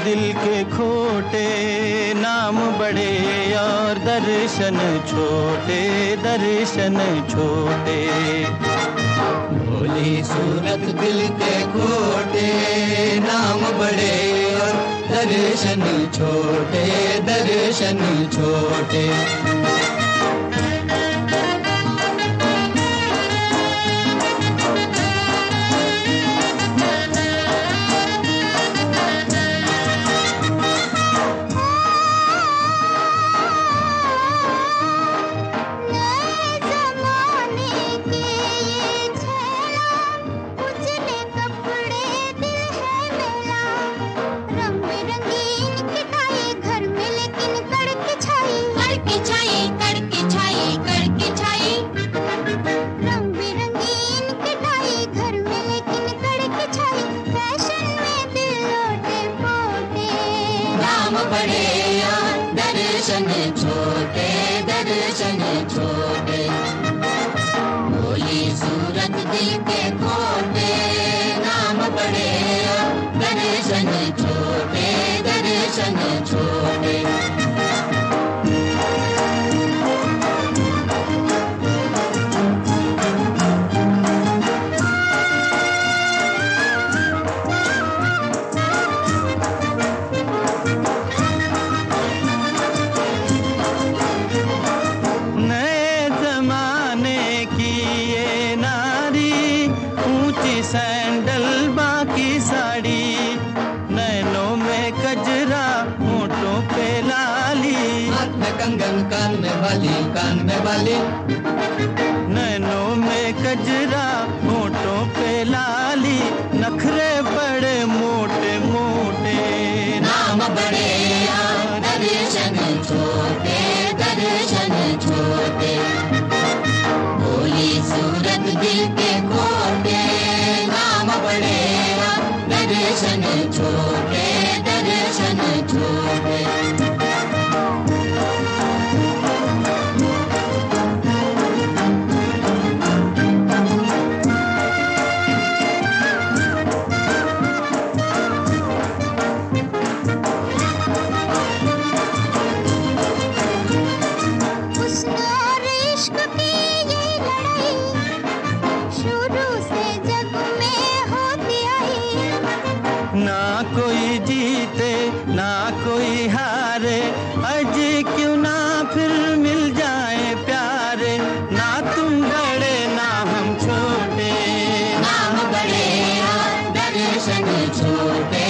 दिल के खोटे, नाम बड़े और दर्शन छोटे, दर्शन छोटे। भोली सूरत दिल के खोटे, नाम बड़े और दर्शन छोटे, दर्शन छोटे। बड़े और दर्शन छोटे, दर्शन छोटे। भोली सूरत दिल के खोटे, नाम बड़े और दर्शन छोटे, दर्शन छोटे। सैंडल बाकी साड़ी, नैनों में कजरा, होठों पे लाली, हाथ में कंगन, कान में बाली, कान में बाली। नैनों में कजरा, होठों पे लाली, नखरे बड़े मोटे मोटे, नाम बड़े और दर्शन छोटे, दर्शन छोटे। भोली सूरत दिल के खोटे, बड़े दर्शन छोटे, दर्शन छोटे। ना कोई जीते ना कोई हारे, अजी क्यों ना फिर मिल जाए प्यारे। ना तुम बड़े ना हम छोटे, नाम बड़े और दर्शन छोटे,